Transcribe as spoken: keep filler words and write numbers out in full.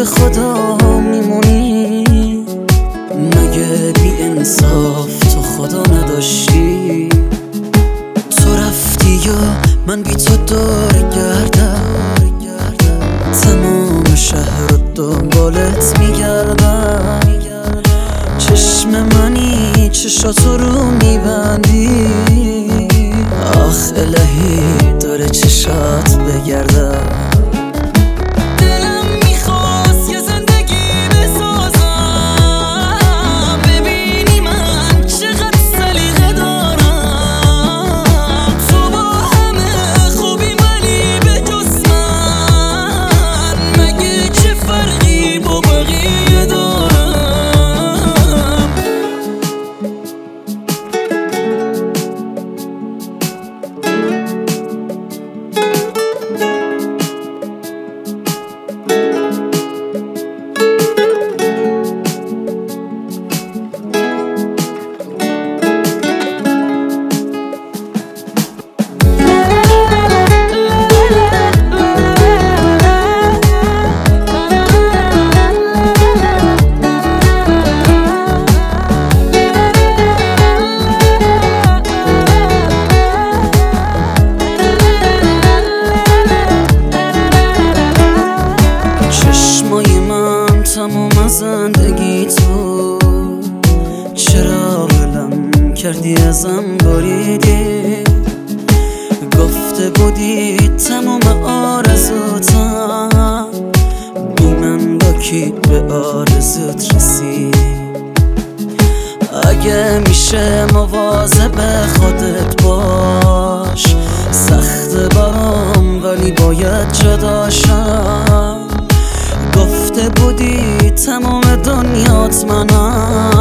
به خدا میمونی؟ مگه بی انصاف تو خدا نداشتی؟ تو رفتی یا من بی تو دور گردم، تمام شهر رو دنبالت میگردم. چشم منی چشاتو رو میبندی، آخ الهی داره چشات بگردم. تمام زندگی تو چرا ولم کردی ازم بریدی؟ گفته بودی تمام آرزوتم، بی من با کی به آرزوت رسیدی؟ اگه میشه مواظب خودت باش، سخت برام ولی باید جداشم. گفته بودی تمام دنیات منم،